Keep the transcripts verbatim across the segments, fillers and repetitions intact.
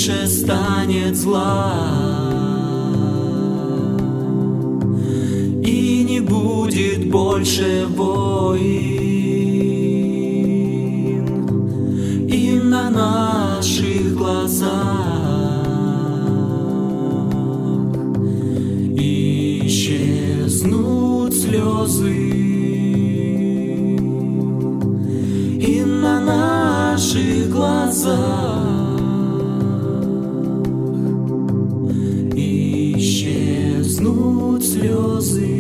меньше станет зла, и не будет больше войн, и на наших глазах исчезнут слезы, и на наших глазах исчезнут слезы.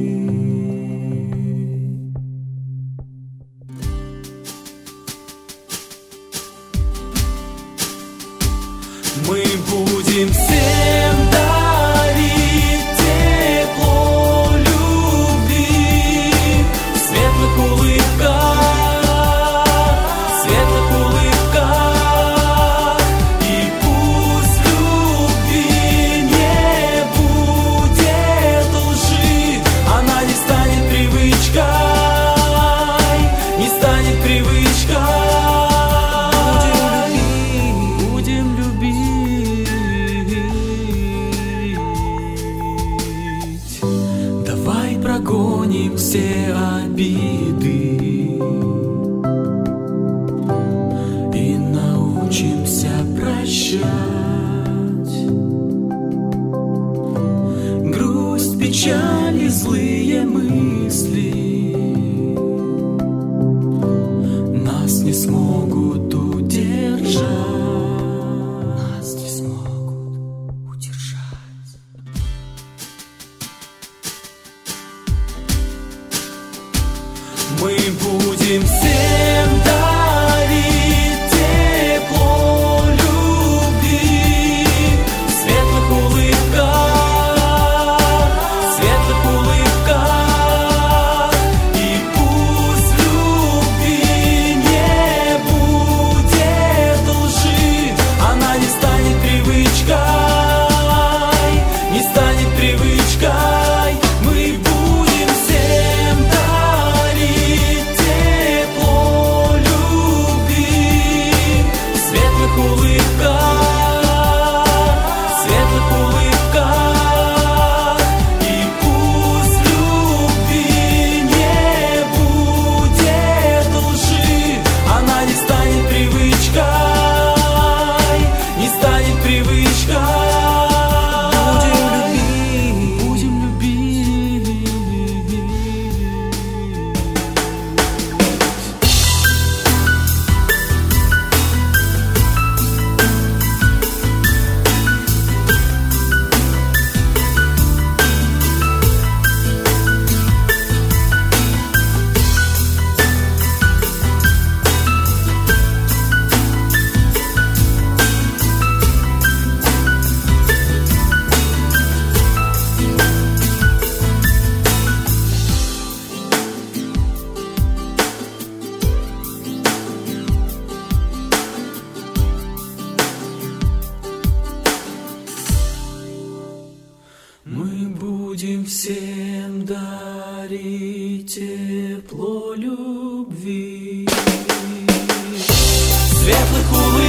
Мы будем всем дарить тепло любви в светлых улыбках, светлых улыбках. И пусть любви не будет лжи, она не станет привычкой, не станет привычкой. Будем любить, давай прогоним все обиды и научимся прощать. Грусть, печаль и злые мысли нас не смогут удержать, нас не смогут удержать. Мы будем всем дарить тепло любви в светлых улыбках, светлых улыбках. И пусть любви не будет лжи, она не станет привычкой, не станет привычкой. Мы будем всем дарить тепло любви в светлых улыбках, светлых улыбках. И пусть любви не будет лжи, она не станет привычкой, не станет привычкой. Будем любить, будем Мы будем всем дарить тепло любви, светлых улыбок.